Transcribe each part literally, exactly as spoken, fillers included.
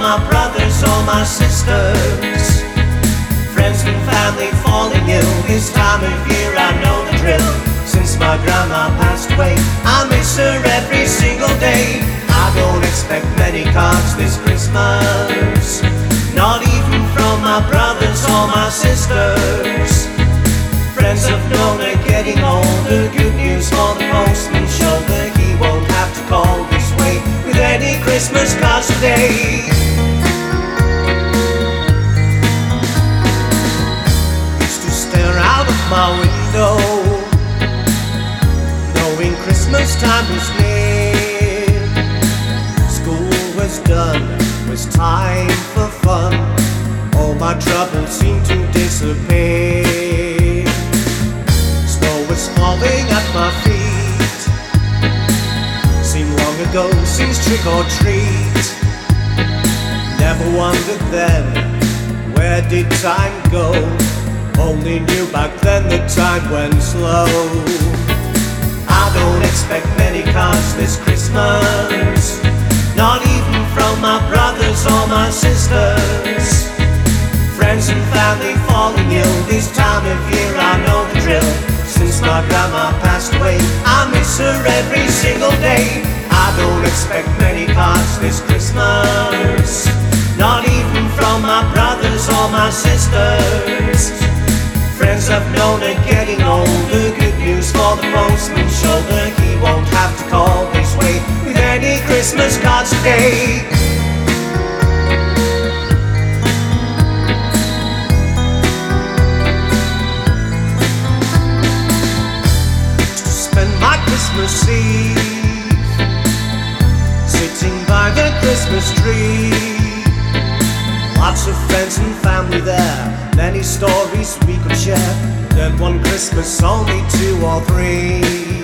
my brothers or my sisters. Friends and family falling ill. This time of year I know the drill. Since my grandma passed away, I miss her every single day. I don't expect many cards this Christmas, not even from my brothers or my sisters. Friends have known are getting older. Good news for the postman's shoulder. He won't have to call this way with any Christmas cards today. Used to stare out of my window, knowing Christmas time was near. School was done, was time for fun. All my troubles seemed to disappear. Snow was falling at my feet. Seemed long ago since trick or treat. Never wondered then, where did time go? Only knew back then that time went slow. I don't expect many cards this Christmas, not even from my brothers or my sisters. Friends and family falling ill. This time of year I know the drill. Since my grandma passed away, I miss her every single day. I don't expect many cards this Christmas, not even from my brothers or my sisters. Friends I've known are getting older. Good news for the postman's shoulder. He won't have to call this way with any Christmas cards today. Christmas Eve, sitting by the Christmas tree. Lots of friends and family there, many stories we could share. Then one Christmas, only two or three.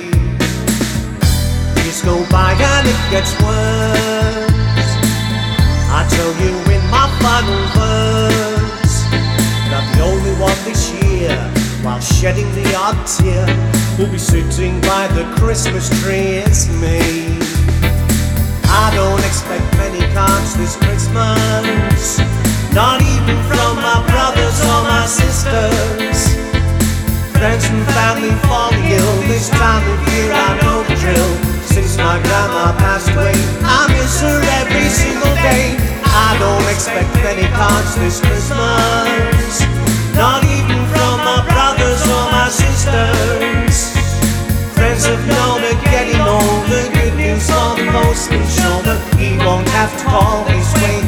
Years go by and it gets worse. I tell you in my final verse, not the only one this year, while shedding the odd tear, will be sitting by the Christmas tree. It's me. I don't expect many cards this Christmas, not even from my brothers or my sisters. Friends and family falling ill. This time of year I know the drill. Since my grandma passed away, I miss her every single day. I don't expect many cards this Christmas, not even from my brothers or my sisters. Friends have known are getting older. Good news for the postman's shoulder. He won't have to call this way